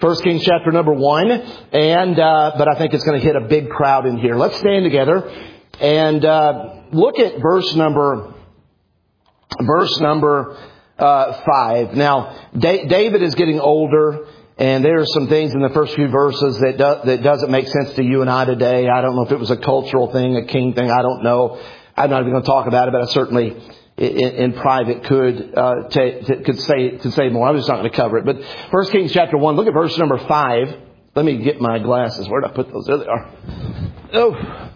1 Kings chapter number 1, but I think it's going to hit a big crowd in here. Let's stand together and look at verse number 5. Now, David is getting older, and there are some things in the first few verses that doesn't make sense to you and I today. I don't know if it was a cultural thing, a king thing. I don't know. I'm not even going to talk about it, but I certainly in private could say more. I'm just not going to cover it. But 1 Kings chapter 1, look at verse number 5. Let me get my glasses. Where did I put those? There they are. Oh,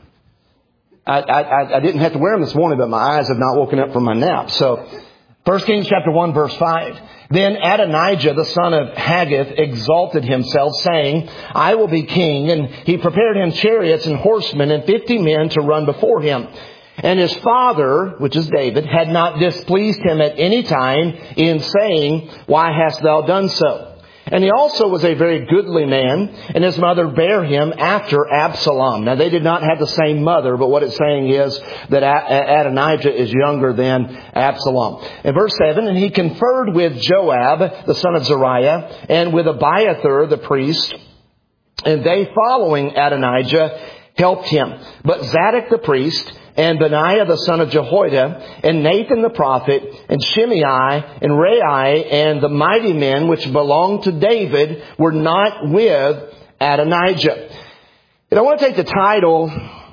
I didn't have to wear them this morning, but my eyes have not woken up from my nap. So 1 Kings chapter 1, verse 5. Then Adonijah, the son of Haggith, exalted himself, saying, I will be king. And he prepared him chariots and horsemen and 50 men to run before him. And his father, which is David, had not displeased him at any time in saying, Why hast thou done so? And he also was a very goodly man, and his mother bare him after Absalom. Now, they did not have the same mother, but what it's saying is that Adonijah is younger than Absalom. In verse 7, and he conferred with Joab, the son of Zeruiah, and with Abiathar, the priest, and they, following Adonijah, helped him. But Zadok the priest, and Benaiah the son of Jehoiada, and Nathan the prophet, and Shimei, and Rei, and the mighty men which belonged to David were not with Adonijah. And I want to take the title,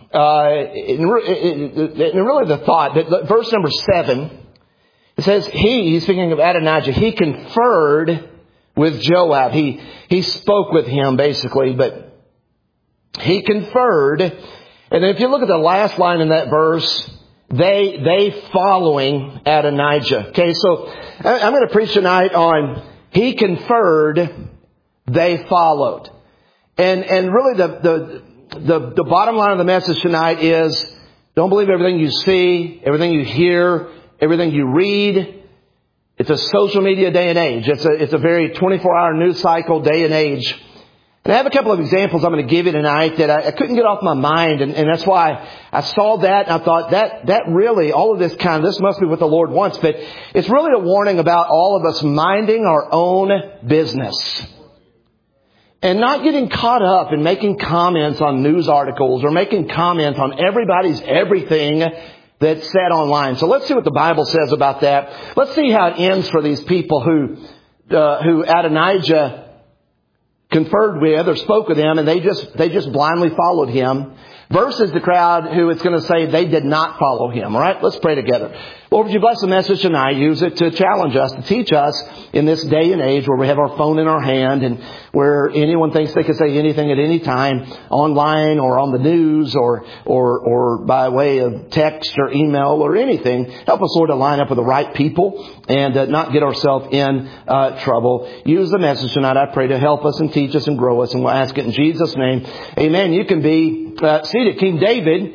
and really the thought, that verse number 7, it says, he's speaking of Adonijah, he conferred with Joab. He spoke with him, basically, but he conferred. And if you look at the last line in that verse, they following Adonijah. Okay, so I'm going to preach tonight on he conferred, they followed. And really the bottom line of the message tonight is don't believe everything you see, everything you hear, everything you read. It's a social media day and age. It's a very 24-hour news cycle day and age. And I have a couple of examples I'm going to give you tonight that I couldn't get off my mind. And that's why I saw that and I thought that really, all of this this must be what the Lord wants. But it's really a warning about all of us minding our own business. And not getting caught up in making comments on news articles or making comments on everybody's everything that's said online. So let's see what the Bible says about that. Let's see how it ends for these people who Adonijah conferred with or spoke with him, and they just blindly followed him, versus the crowd who it's going to say they did not follow him. All right, let's pray together. Lord, would you bless the message tonight? Use it to challenge us, to teach us in this day and age where we have our phone in our hand and where anyone thinks they can say anything at any time online or on the news or by way of text or email or anything. Help us, Lord, to line up with the right people and not get ourselves in trouble. Use the message tonight, I pray, to help us and teach us and grow us. And we'll ask it in Jesus' name. Amen. You can be seated. King David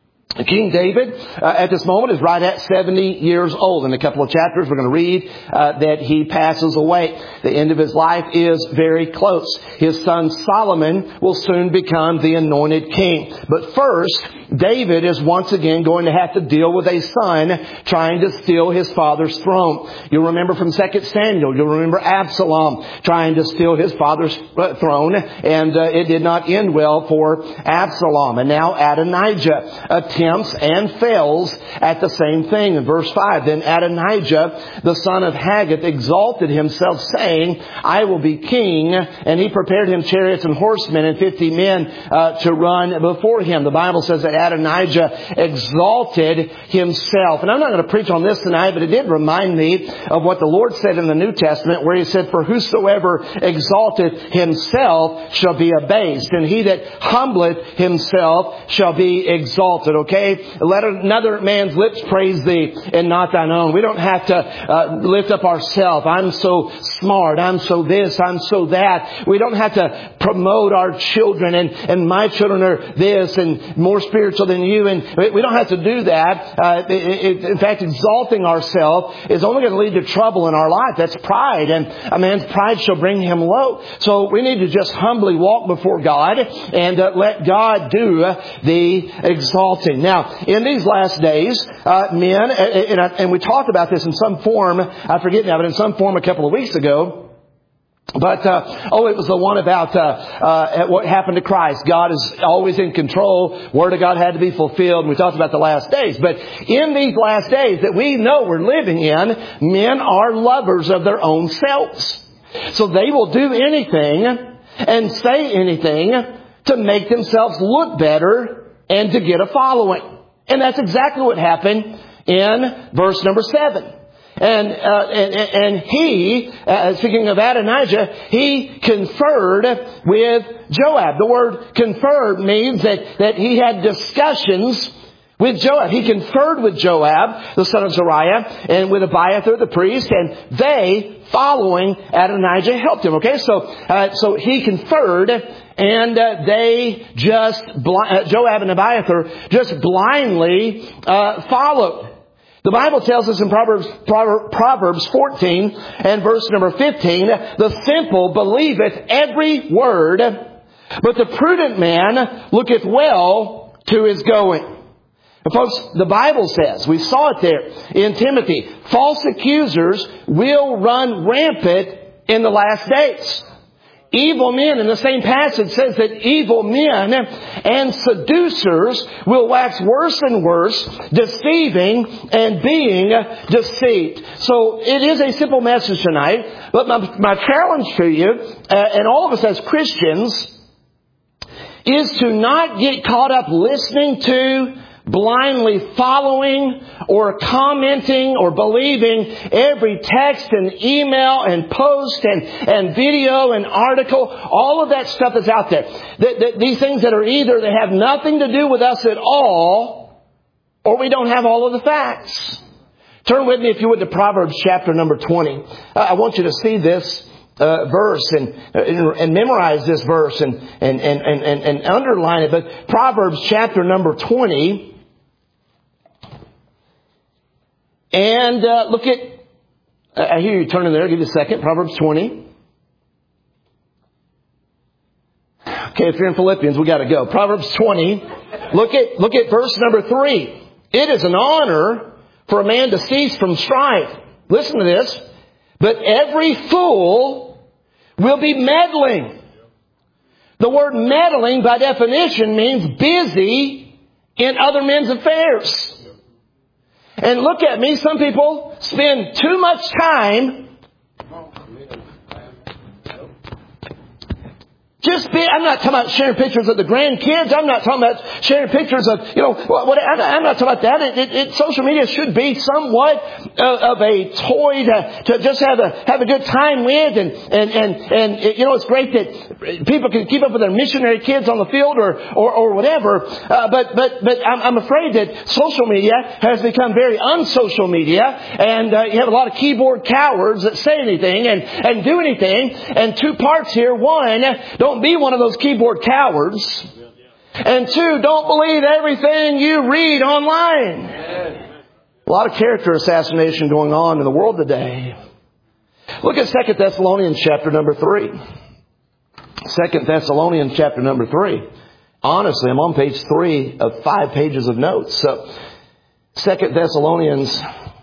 at this moment is right at 70 years old. In a couple of chapters, we're going to read that he passes away. The end of his life is very close. His son Solomon will soon become the anointed king. But first, David is once again going to have to deal with a son trying to steal his father's throne. You'll remember from 2 Samuel, you'll remember Absalom trying to steal his father's throne, and it did not end well for Absalom. And now Adonijah attempts and fails at the same thing. In verse 5, then Adonijah, the son of Haggith, exalted himself, saying, I will be king. And he prepared him chariots and horsemen and 50 men to run before him. The Bible says that Adonijah exalted himself. And I'm not going to preach on this tonight, but it did remind me of what the Lord said in the New Testament, where he said, for whosoever exalteth himself shall be abased, and he that humbleth himself shall be exalted. Okay? Let another man's lips praise thee and not thine own. We don't have to lift up ourselves. I'm so smart. I'm so this. I'm so that. We don't have to promote our children and my children are this and more spiritual than you. And we don't have to do that. In fact, exalting ourselves is only going to lead to trouble in our life. That's pride. And a man's pride shall bring him low. So we need to just humbly walk before God and let God do the exalting. Now, in these last days, men, and we talked about this in some form, I forget now, but in some form a couple of weeks ago, But, it was the one about what happened to Christ. God is always in control. Word of God had to be fulfilled. And we talked about the last days. But in these last days that we know we're living in, men are lovers of their own selves. So they will do anything and say anything to make themselves look better and to get a following. And that's exactly what happened in verse number 7. And he, speaking of Adonijah, he conferred with Joab. The word conferred means that he had discussions with Joab. He conferred with Joab, the son of Zeruiah, and with Abiathar the priest, and they, following Adonijah, helped him. Okay, so he conferred, and they just, Joab and Abiathar just blindly followed. The Bible tells us in Proverbs 14 and verse number 15, the simple believeth every word, but the prudent man looketh well to his going. And folks, the Bible says, we saw it there in Timothy, false accusers will run rampant in the last days. Evil men, in the same passage, says that evil men and seducers will wax worse and worse, deceiving and being deceived. So it is a simple message tonight, but my challenge to you, and all of us as Christians, is to not get caught up listening to, blindly following or commenting or believing every text and email and post and video and article, all of that stuff is out there. These things that are either they have nothing to do with us at all, or we don't have all of the facts. Turn with me, if you would, to Proverbs chapter number 20. I want you to see this verse and memorize this verse and underline it. But Proverbs chapter number 20. And look at, I hear you turning there. I'll give you a second. Proverbs 20. Okay, if you're in Philippians, we got to go. Proverbs 20. Look at verse number 3. It is an honor for a man to cease from strife. Listen to this. But every fool will be meddling. The word meddling, by definition, means busy in other men's affairs. And look at me, some people spend too much time I'm not talking about sharing pictures of the grandkids. I'm not talking about sharing pictures of, I'm not talking about that. Social media should be somewhat of a toy to just have a good time with. And it's great that people can keep up with their missionary kids on the field or whatever. But I'm afraid that social media has become very unsocial media. And you have a lot of keyboard cowards that say anything and do anything. And two parts here. One, don't be one of those keyboard cowards. And two, don't believe everything you read online. A lot of character assassination going on in the world today. Look at 2 Thessalonians chapter number 3. 2 Thessalonians chapter number 3. Honestly, I'm on page 3 of 5 pages of notes. So 2 Thessalonians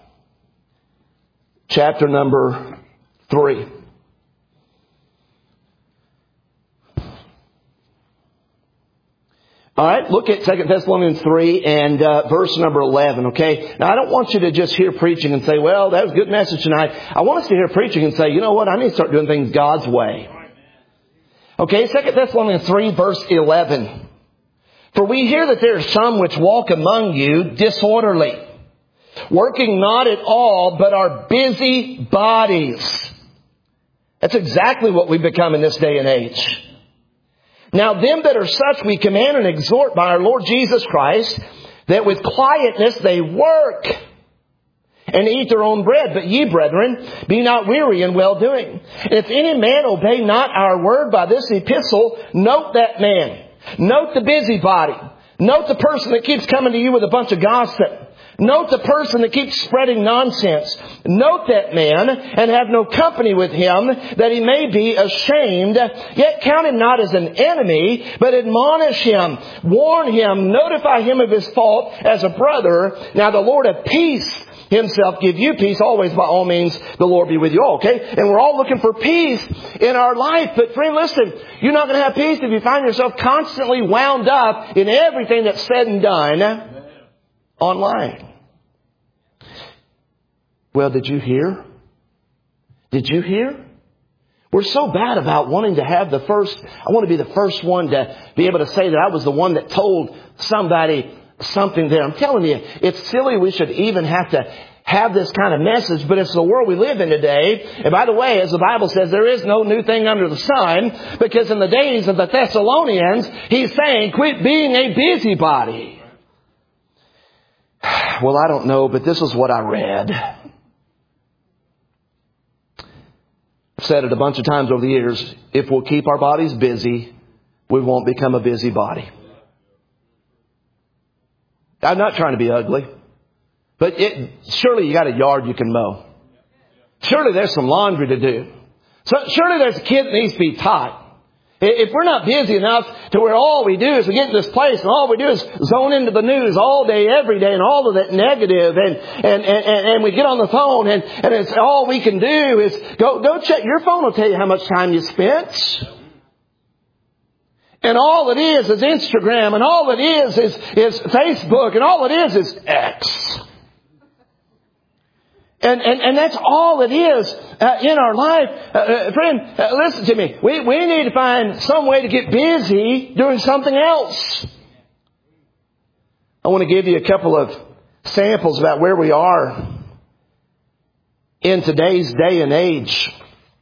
chapter number 3. All right, look at 2 Thessalonians 3 and verse number 11, okay? Now, I don't want you to just hear preaching and say, well, that was a good message tonight. I want us to hear preaching and say, you know what, I need to start doing things God's way. Okay, 2 Thessalonians 3, verse 11. For we hear that there are some which walk among you disorderly, working not at all, but are busy bodies. That's exactly what we've become in this day and age. Now them that are such we command and exhort by our Lord Jesus Christ, that with quietness they work and eat their own bread. But ye, brethren, be not weary in well-doing. If any man obey not our word by this epistle, note that man. Note the busybody. Note the person that keeps coming to you with a bunch of gossip. Note the person that keeps spreading nonsense. Note that man and have no company with him, that he may be ashamed. Yet count him not as an enemy, but admonish him, warn him, notify him of his fault as a brother. Now the Lord of peace Himself give you peace. Always, by all means, the Lord be with you all, okay? And we're all looking for peace in our life. But friend, listen, you're not going to have peace if you find yourself constantly wound up in everything that's said and done online. Well, did you hear? Did you hear? We're so bad about wanting to have I want to be the first one to be able to say that I was the one that told somebody something there. I'm telling you, it's silly we should even have to have this kind of message, but it's the world we live in today. And by the way, as the Bible says, there is no new thing under the sun, because in the days of the Thessalonians, he's saying, quit being a busybody. Well, I don't know, but this is what I read. I've said it a bunch of times over the years. If we'll keep our bodies busy, we won't become a busybody. I'm not trying to be ugly, but surely you got a yard you can mow. Surely there's some laundry to do. So surely there's a kid that needs to be taught. If we're not busy enough to where all we do is we get to this place and all we do is zone into the news all day, every day, and all of that negative, and we get on the phone and it's all we can do is go check. Your phone will tell you how much time you spent. And all it is Instagram, and all it is Facebook, and all it is X. And that's all it is in our life. Friend, listen to me. We need to find some way to get busy doing something else. I want to give you a couple of samples about where we are in today's day and age.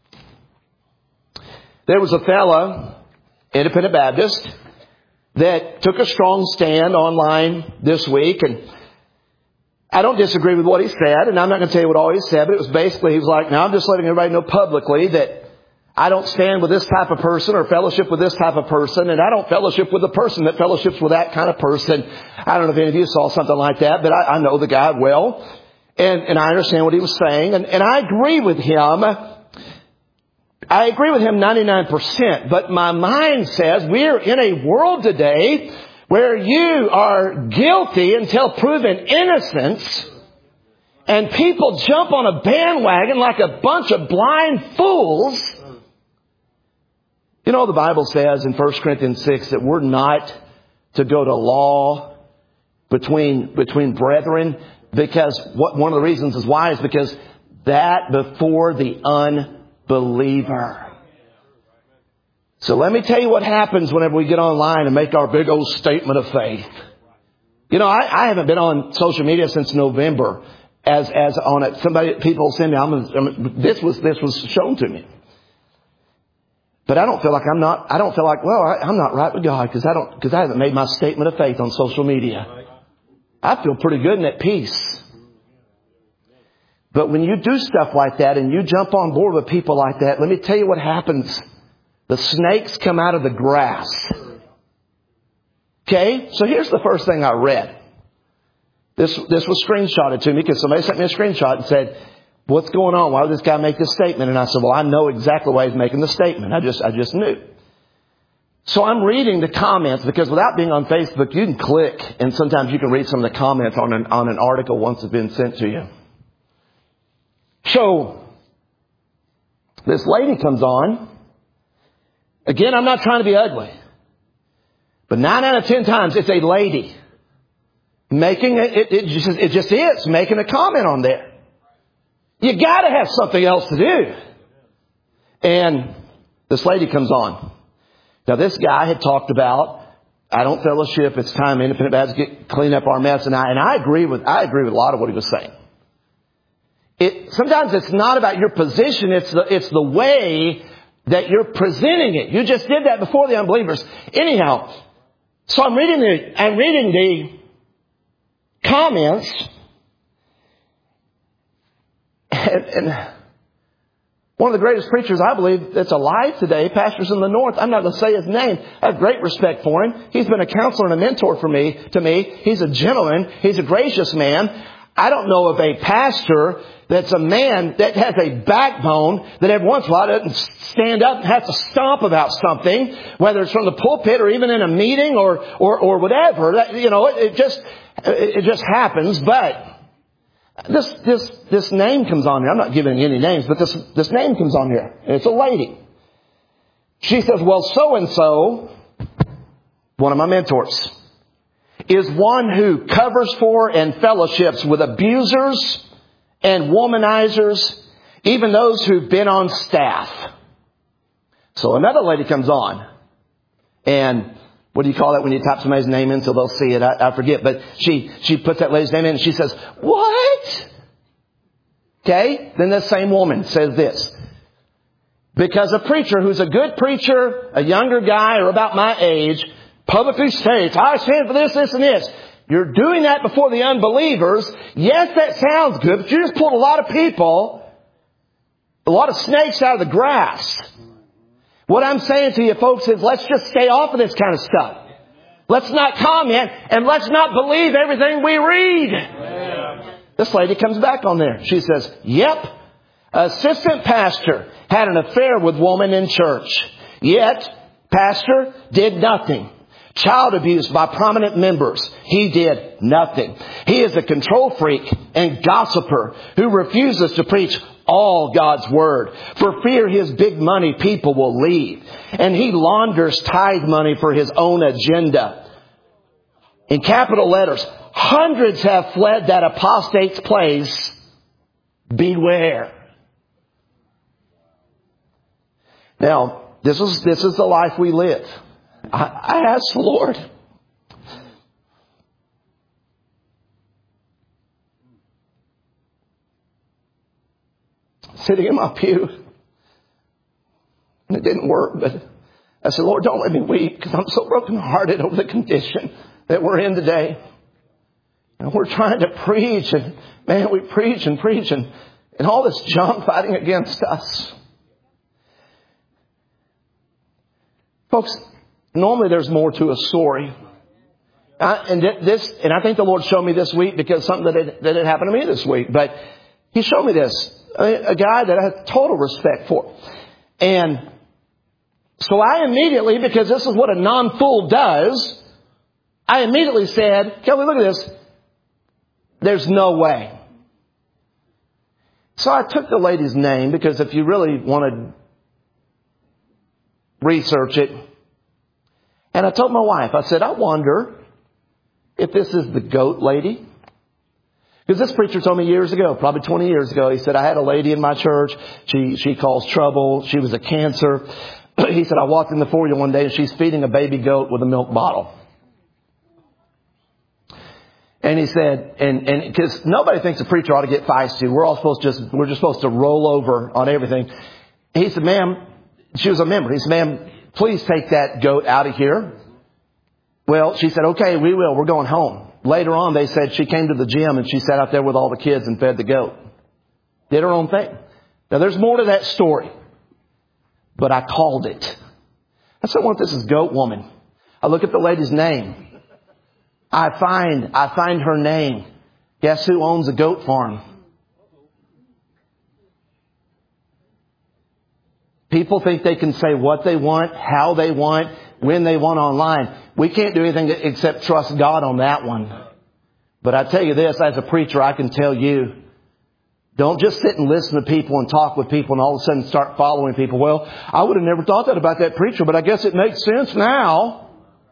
There was a fella, independent Baptist, that took a strong stand online this week, and I don't disagree with what he said, and I'm not going to tell you what all he said, but it was basically, he was like, now I'm just letting everybody know publicly that I don't stand with this type of person or fellowship with this type of person, and I don't fellowship with the person that fellowships with that kind of person. I don't know if any of you saw something like that, but I know the guy well, and I understand what he was saying, and I agree with him. I agree with him 99%, but my mind says we're in a world today where you are guilty until proven innocent, and people jump on a bandwagon like a bunch of blind fools. You know, the Bible says in 1 Corinthians 6 that we're not to go to law between brethren, because one of the reasons is why is because that before the unbeliever. So let me tell you what happens whenever we get online and make our big old statement of faith. You know, I haven't been on social media since November as on it. People send me, this was shown to me. But I don't feel like I'm not right with God because I haven't made my statement of faith on social media. I feel pretty good and at peace. But when you do stuff like that and you jump on board with people like that, let me tell you what happens. The snakes come out of the grass. Okay? So here's the first thing I read. This was screenshotted to me because somebody sent me a screenshot and said, what's going on? Why would this guy make this statement? And I said, well, I know exactly why he's making the statement. I just knew. So I'm reading the comments because without being on Facebook, you can click and sometimes you can read some of the comments on an article once it's been sent to you. So this lady comes on. Again, I'm not trying to be ugly. But 9 out of 10 times, it's a lady making it just is making a comment on there. You got to have something else to do. And this lady comes on. Now, this guy had talked about, I don't fellowship. It's time independent Baptists clean up our mess. And I agree with a lot of what he was saying. Sometimes it's not about your position. It's the way that you're presenting it. You just did that before the unbelievers. Anyhow, so I'm reading the comments, and one of the greatest preachers I believe that's alive today, pastors in the North. I'm not going to say his name. I have great respect for him. He's been a counselor and a mentor to me. He's a gentleman. He's a gracious man. I don't know of a pastor that's a man that has a backbone that every once in a while doesn't stand up and has to stomp about something, whether it's from the pulpit or even in a meeting or whatever. It just happens. But This name comes on here. I'm not giving any names, but this name comes on here. It's a lady. She says, well, so-and-so, one of my mentors, is one who covers for and fellowships with abusers and womanizers, even those who've been on staff. So another lady comes on. And what do you call that when you type somebody's name in so they'll see it? I forget. But she puts that lady's name in and she says, what? Okay. Then this same woman says this. Because a preacher who's a good preacher, a younger guy or about my age, publicly states, I stand for this, this, and this. You're doing that before the unbelievers. Yes, that sounds good, but you just pulled a lot of people, a lot of snakes out of the grass. What I'm saying to you folks is let's just stay off of this kind of stuff. Let's not comment and let's not believe everything we read. Yeah. This lady comes back on there. She says, yep, assistant pastor had an affair with woman in church. Yet, pastor did nothing. Child abuse by prominent members. He did nothing. He is a control freak and gossiper who refuses to preach all God's Word. For fear his big money people will leave. And he launders tithe money for his own agenda. In capital letters, hundreds have fled that apostate's place. Beware. Now, this is the life we live. I asked the Lord, sitting in my pew, and it didn't work, but I said, Lord, don't let me weep because I'm so brokenhearted over the condition that we're in today. And we're trying to preach, and man, we preach and preach, and all this junk fighting against us. Folks, normally there's more to a story. And I think the Lord showed me this week because something that had happened to me this week. But He showed me this. A guy that I have total respect for. And so I immediately, because this is what a non-fool does, I immediately said, Kelly, look at this. There's no way. So I took the lady's name because if you really want to research it, and I told my wife, I said, I wonder if this is the goat lady. Because this preacher told me years ago, probably 20 years ago, he said, I had a lady in my church. She caused trouble. She was a cancer. He said, I walked in the foyer one day and she's feeding a baby goat with a milk bottle. And he said, and because nobody thinks a preacher ought to get feisty. We're just supposed to roll over on everything. He said, ma'am, she was a member. He said, ma'am, please take that goat out of here. Well, she said, okay, we will. We're going home. Later on, they said she came to the gym and she sat out there with all the kids and fed the goat. Did her own thing. Now, there's more to that story. But I called it. I said, what this is goat woman. I look at the lady's name. I find her name. Guess who owns a goat farm? People think they can say what they want, how they want, when they want online. We can't do anything except trust God on that one. But I tell you this, as a preacher, I can tell you, don't just sit and listen to people and talk with people and all of a sudden start following people. Well, I would have never thought that about that preacher, but I guess it makes sense now.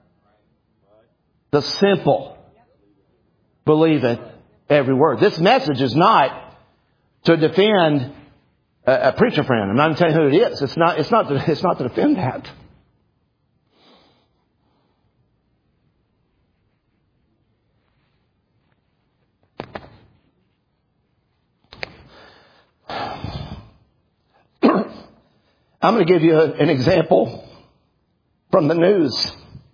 The simple believe it every word. This message is not to defend a preacher friend. I'm not telling you who it is. It's not to defend that. I'm going to give you an example from the news.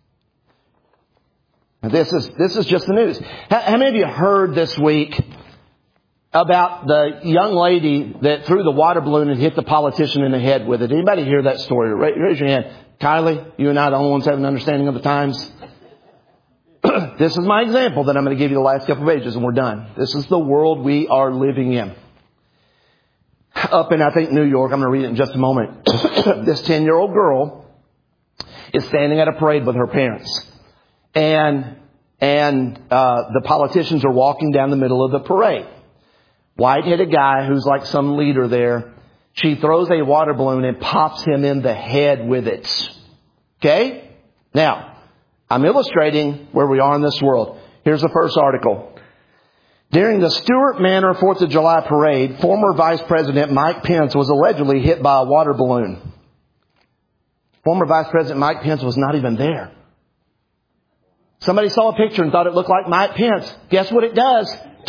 This is just the news. How many of you heard this week about the young lady that threw the water balloon and hit the politician in the head with it? Anybody hear that story? Raise your hand. Kylie, you and I are the only ones having an understanding of the times. This is my example that I'm going to give you the last couple of pages and we're done. This is the world we are living in. Up in, I think, New York, I'm going to read it in just a moment. This 10-year-old girl is standing at a parade with her parents. And the politicians are walking down the middle of the parade. white-headed guy who's like some leader there. She throws a water balloon and pops him in the head with it. Okay? Now, I'm illustrating where we are in this world. Here's the first article. During the Stewart Manor 4th of July parade, former Vice President Mike Pence was allegedly hit by a water balloon. Former Vice President Mike Pence was not even there. Somebody saw a picture and thought it looked like Mike Pence. Guess what it does?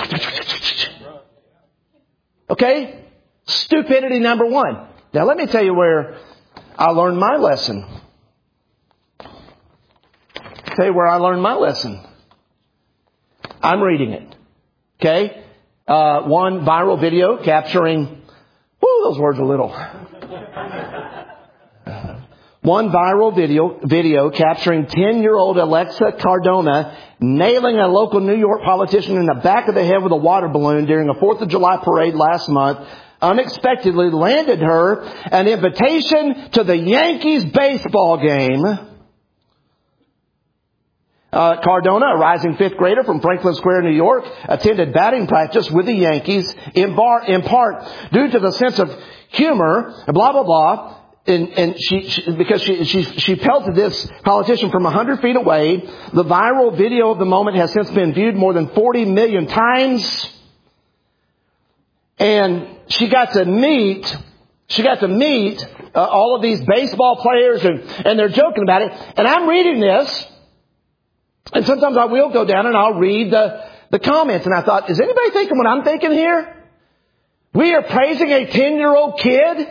Okay? Stupidity number one. Now let me tell you where I learned my lesson. Tell you where I learned my lesson. I'm reading it. Okay? One viral video capturing... those words are little. One viral video capturing 10-year-old Alexa Cardona nailing a local New York politician in the back of the head with a water balloon during a 4th of July parade last month unexpectedly landed her an invitation to the Yankees baseball game. Cardona, a rising 5th grader from Franklin Square, New York, attended batting practice with the Yankees in part due to the sense of humor, blah, blah, blah. And she pelted this politician from 100 feet away. The viral video of the moment has since been viewed more than 40 million times. And she got to meet all of these baseball players and they're joking about it. And I'm reading this. And sometimes I will go down and I'll read the comments. And I thought, is anybody thinking what I'm thinking here? We are praising a 10-year-old kid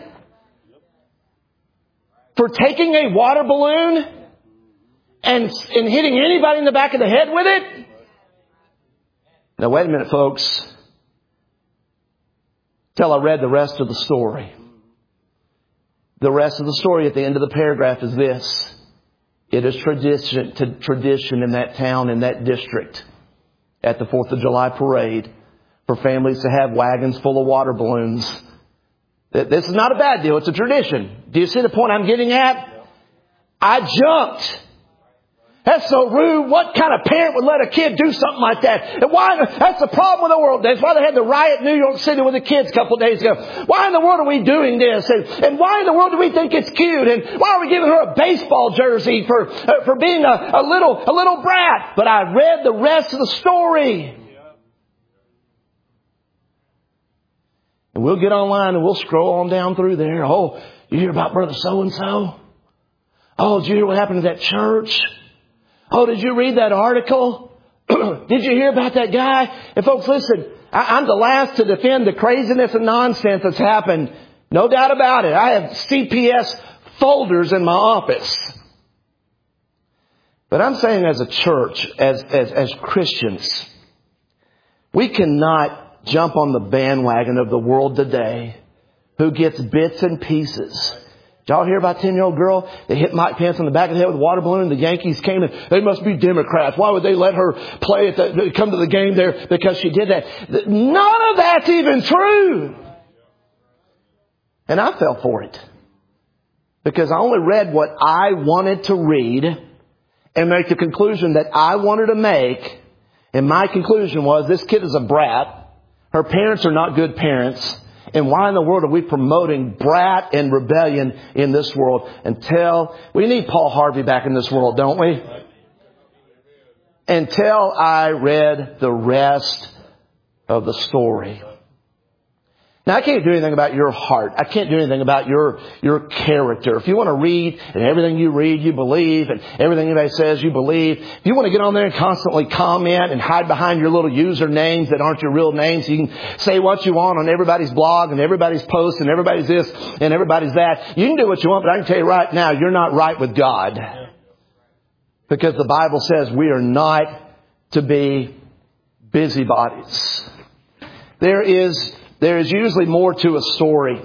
for taking a water balloon and hitting anybody in the back of the head with it? Now, wait a minute, folks. Till I read the rest of the story. The rest of the story at the end of the paragraph is this. It is tradition in that town, in that district, at the 4th of July parade, for families to have wagons full of water balloons. This is not a bad deal. It's a tradition. Do you see the point I'm getting at? I jumped. That's so rude. What kind of parent would let a kid do something like that? And why? That's the problem with the world. That's why they had the riot in New York City with the kids a couple of days ago. Why in the world are we doing this? And why in the world do we think it's cute? And why are we giving her a baseball jersey for being a little brat? But I read the rest of the story. And we'll get online and we'll scroll on down through there. Oh, you hear about Brother So-and-so? Oh, did you hear what happened to that church? Oh, did you read that article? Did you hear about that guy? And folks, listen, I'm the last to defend the craziness and nonsense that's happened. No doubt about it. I have CPS folders in my office. But I'm saying as a church, as Christians, we cannot jump on the bandwagon of the world today who gets bits and pieces. Did y'all hear about a 10-year-old girl that hit Mike Pence on the back of the head with a water balloon? The Yankees came and they must be Democrats. Why would they let her come to the game there because she did that? None of that's even true. And I fell for it. Because I only read what I wanted to read and make the conclusion that I wanted to make. And my conclusion was this kid is a brat. Her parents are not good parents. And why in the world are we promoting brat and rebellion in this world? Until we need Paul Harvey back in this world, don't we? Until I read the rest of the story. Now, I can't do anything about your heart. I can't do anything about your character. If you want to read and everything you read, you believe, and everything anybody says, you believe. If you want to get on there and constantly comment and hide behind your little usernames that aren't your real names, you can say what you want on everybody's blog and everybody's post and everybody's this and everybody's that. You can do what you want, but I can tell you right now, you're not right with God. Because the Bible says we are not to be busybodies. There is usually more to a story.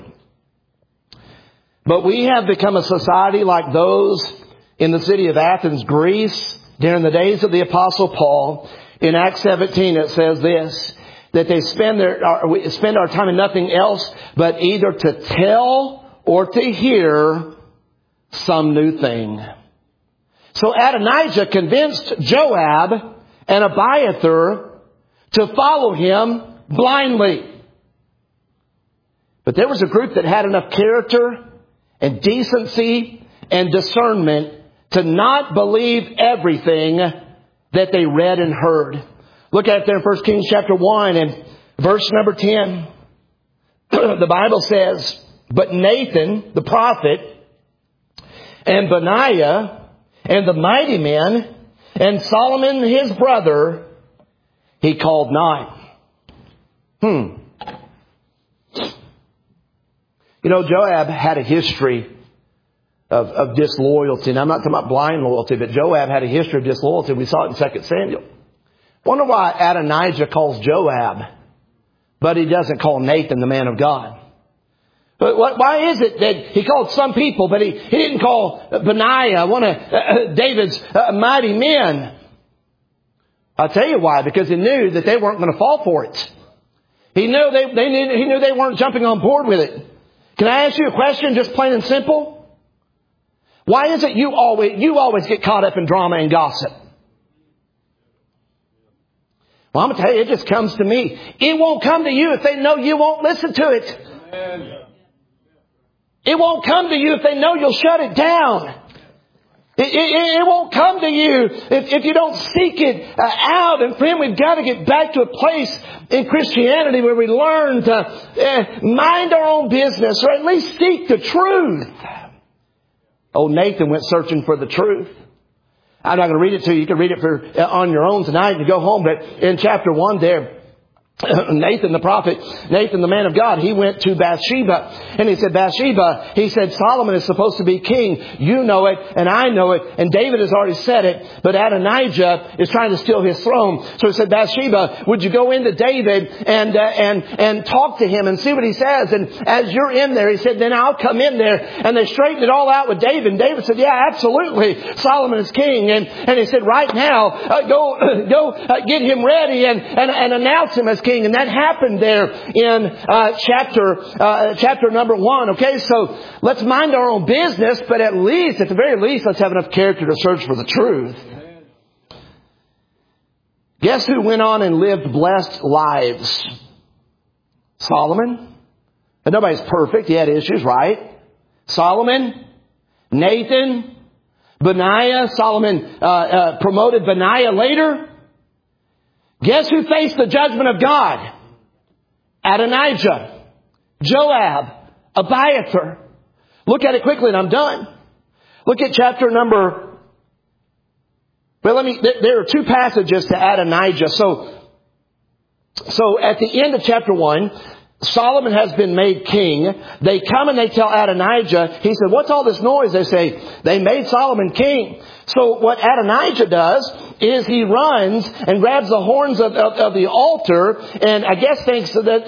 But we have become a society like those in the city of Athens, Greece, during the days of the Apostle Paul. In Acts 17 it says this, that they spend our time in nothing else but either to tell or to hear some new thing. So Adonijah convinced Joab and Abiathar to follow him blindly. But there was a group that had enough character and decency and discernment to not believe everything that they read and heard. Look at it there in 1 Kings chapter 1 and verse number 10. The Bible says, but Nathan, the prophet, and Benaiah, and the mighty men, and Solomon his brother, he called not. You know, Joab had a history of disloyalty. And I'm not talking about blind loyalty, but Joab had a history of disloyalty. We saw it in 2 Samuel. Wonder why Adonijah calls Joab, but he doesn't call Nathan the man of God. But why is it that he called some people, but he didn't call Benaiah, one of David's mighty men? I'll tell you why. Because he knew that they weren't going to fall for it. He knew they weren't jumping on board with it. Can I ask you a question, just plain and simple? Why is it you always get caught up in drama and gossip? Well, I'm going to tell you, it just comes to me. It won't come to you if they know you won't listen to it. It won't come to you if they know you'll shut it down. It won't come to you if you don't seek it out. And friend, we've got to get back to a place in Christianity where we learn to mind our own business, or at least seek the truth. Old Nathan went searching for the truth. I'm not going to read it to you. You can read it on your own tonight and go home. But in chapter 1 there, Nathan the prophet, Nathan the man of God, he went to Bathsheba. And he said, Bathsheba, he said, Solomon is supposed to be king. You know it, and I know it, and David has already said it. But Adonijah is trying to steal his throne. So he said, Bathsheba, would you go into David and talk to him and see what he says? And as you're in there, he said, then I'll come in there. And they straightened it all out with David. And David said, yeah, absolutely. Solomon is king. And he said, right now, go get him ready and announce him as king. And that happened there in chapter number 1. Okay, so let's mind our own business, but at the very least, let's have enough character to search for the truth. Guess who went on and lived blessed lives? Solomon. But nobody's perfect. He had issues, right? Solomon, Nathan, Benaiah. Solomon promoted Benaiah later. Guess who faced the judgment of God? Adonijah, Joab, Abiathar. Look at it quickly and I'm done. Look at chapter number... there are 2 passages to Adonijah. So at the end of chapter 1, Solomon has been made king. They come and they tell Adonijah, he said, what's all this noise? They say, they made Solomon king. So what Adonijah does is he runs and grabs the horns of the altar, and I guess thinks that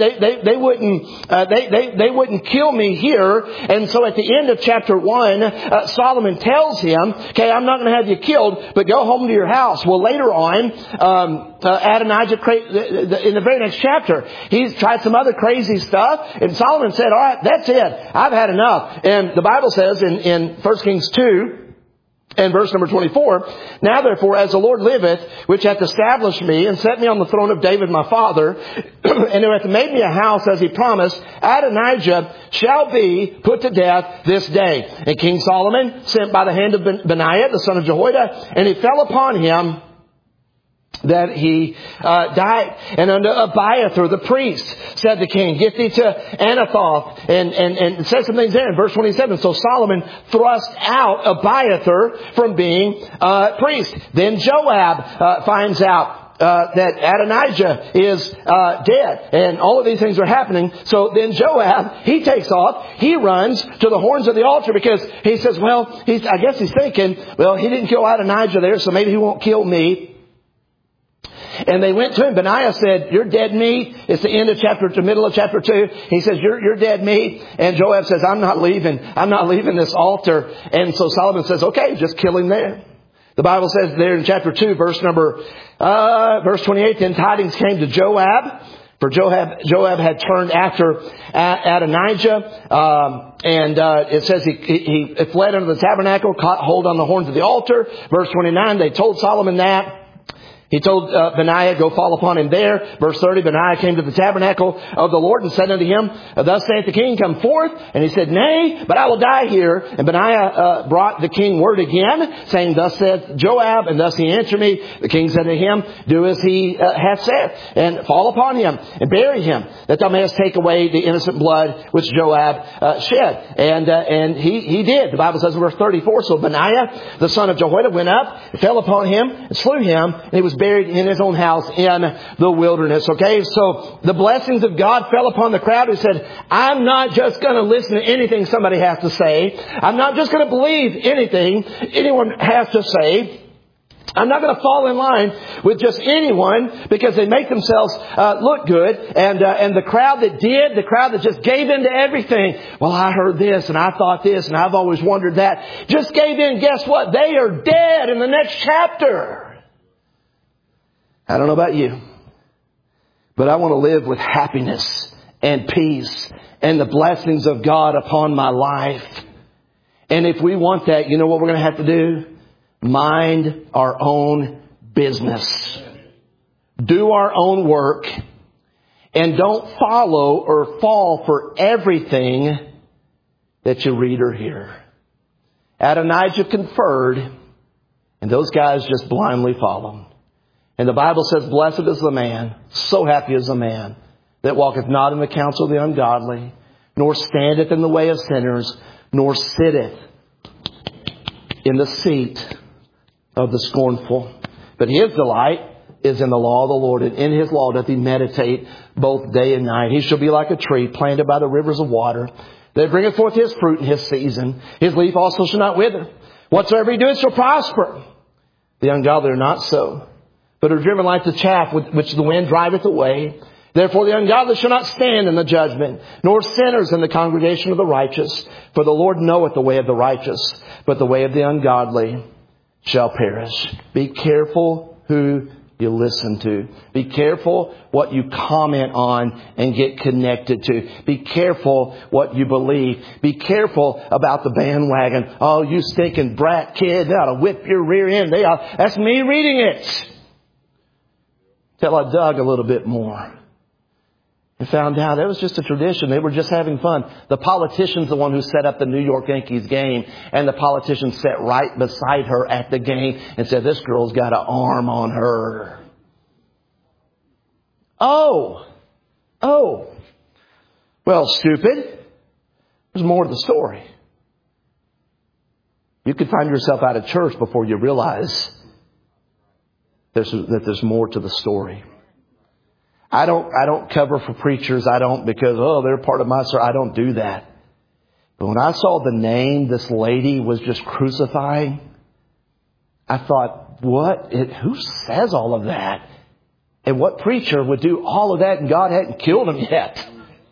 they wouldn't kill me here. And so at the end of chapter 1, Solomon tells him, okay, I'm not going to have you killed, but go home to your house. Well, later on, Adonijah, in the very next chapter, he's tried some other crazy stuff, and Solomon said, all right, that's it. I've had enough. And the Bible says in 1 Kings 2, and verse number 24, now therefore, as the Lord liveth, which hath established me and set me on the throne of David my father, and who hath made me a house as he promised, Adonijah shall be put to death this day. And King Solomon sent by the hand of Benaiah, the son of Jehoiada, and it fell upon him that he died. And unto Abiathar the priest said the king, get thee to Anathoth. And says some things there in verse 27. So Solomon thrust out Abiathar from being priest. Then Joab finds out that Adonijah is dead. And all of these things are happening. So then Joab, he takes off. He runs to the horns of the altar because he says, well, I guess he's thinking, well, he didn't kill Adonijah there, so maybe he won't kill me. And they went to him. Benaiah said, you're dead meat. It's the end of the middle of chapter 2. He says, you're dead meat. And Joab says, I'm not leaving this altar. And so Solomon says, okay, just kill him there. The Bible says there in chapter 2, verse 28, then tidings came to Joab. For Joab had turned after Adonijah. It says he fled under the tabernacle, caught hold on the horns of the altar. Verse 29, they told Solomon that. He told Benaiah, go fall upon him there. Verse 30, Benaiah came to the tabernacle of the Lord and said unto him, thus saith the king, come forth. And he said, nay, but I will die here. And Benaiah brought the king word again, saying, thus saith Joab, and thus he answered me. The king said to him, do as he hath said, and fall upon him, and bury him, that thou mayest take away the innocent blood which Joab shed. And he did. The Bible says in verse 34, so Benaiah, the son of Jehoiada, went up, and fell upon him, and slew him, and he was buried in his own house in the wilderness. Okay, so the blessings of God fell upon the crowd who said, I'm not just going to listen to anything somebody has to say. I'm not just going to believe anything anyone has to say. I'm not going to fall in line with just anyone because they make themselves look good. And the crowd the crowd that just gave in to everything. Well, I heard this and I thought this and I've always wondered that. Just gave in. Guess what? They are dead in the next chapter. I don't know about you, but I want to live with happiness and peace and the blessings of God upon my life. And if we want that, you know what we're going to have to do? Mind our own business. Do our own work. And don't follow or fall for everything that you read or hear. Adonijah conferred, and those guys just blindly followed. And the Bible says, blessed is the man, so happy is the man, that walketh not in the counsel of the ungodly, nor standeth in the way of sinners, nor sitteth in the seat of the scornful. But his delight is in the law of the Lord, and in his law doth he meditate both day and night. He shall be like a tree planted by the rivers of water, that bringeth forth his fruit in his season. His leaf also shall not wither. Whatsoever he doeth shall prosper. The ungodly are not so, but are driven like the chaff which the wind driveth away. Therefore the ungodly shall not stand in the judgment, nor sinners in the congregation of the righteous. For the Lord knoweth the way of the righteous, but the way of the ungodly shall perish. Be careful who you listen to. Be careful what you comment on and get connected to. Be careful what you believe. Be careful about the bandwagon. Oh, you stinking brat kid, they ought to whip your rear end. That's me reading it. Till I dug a little bit more and found out it was just a tradition. They were just having fun. The politician's the one who set up the New York Yankees game, and the politician sat right beside her at the game and said, this girl's got an arm on her. Oh. Well, stupid. There's more to the story. You could find yourself out of church before you realize that there's more to the story. I don't cover for preachers. I don't because, they're part of my story. I don't do that. But when I saw the name this lady was just crucifying, I thought, what? Who says all of that? And what preacher would do all of that and God hadn't killed him yet?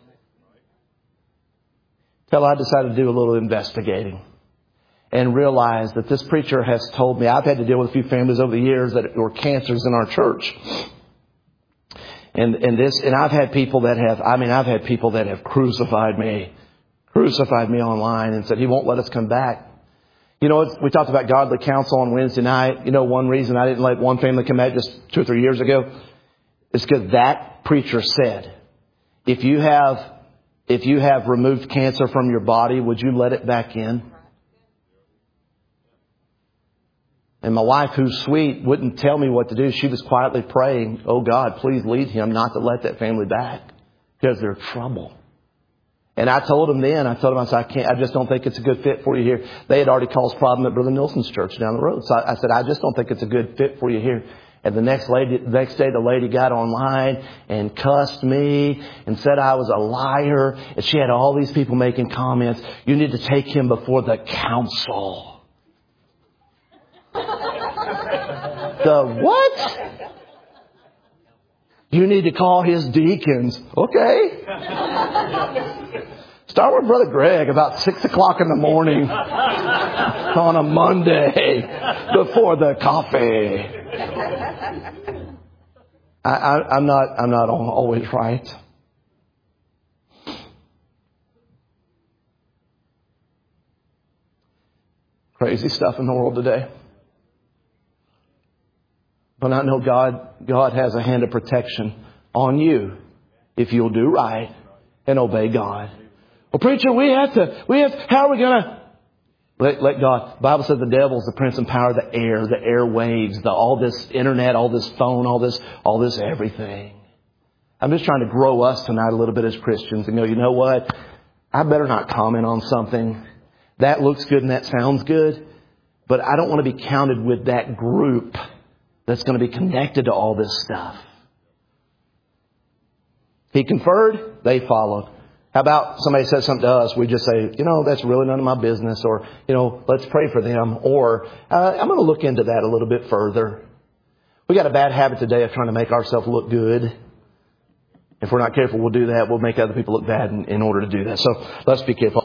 Till I decided to do a little investigating and realized that this preacher has told me, I've had to deal with a few families over the years that were cancers in our church. And I've had people that have crucified me online and said, he won't let us come back. You know, we talked about godly counsel on Wednesday night. You know, one reason I didn't let one family come back just 2 or 3 years ago is because that preacher said, if you have removed cancer from your body, would you let it back in? And my wife, who's sweet, wouldn't tell me what to do. She was quietly praying, oh God, please lead him not to let that family back because they're trouble. And I told him, I said, I just don't think it's a good fit for you here. They had already caused problem at Brother Nilsson's church down the road. So I said, I just don't think it's a good fit for you here. And the next day, the lady got online and cussed me and said I was a liar. And she had all these people making comments. You need to take him before the council. The what? You need to call his deacons. Okay. Start with Brother Greg about 6 o'clock in the morning on a Monday before the coffee. I'm not always right. Crazy stuff in the world today. But I know God has a hand of protection on you if you'll do right and obey God. Well, preacher, how are we going to let God? The Bible says the devil's the prince and power of the airwaves, all this internet, all this phone, all this everything. I'm just trying to grow us tonight a little bit as Christians and go, you know what? I better not comment on something. That looks good and that sounds good, but I don't want to be counted with that group that's going to be connected to all this stuff. He conferred, they followed. How about somebody says something to us, we just say, that's really none of my business, or, let's pray for them, or I'm going to look into that a little bit further. We got a bad habit today of trying to make ourselves look good. If we're not careful, we'll do that. We'll make other people look bad in order to do that. So let's be careful.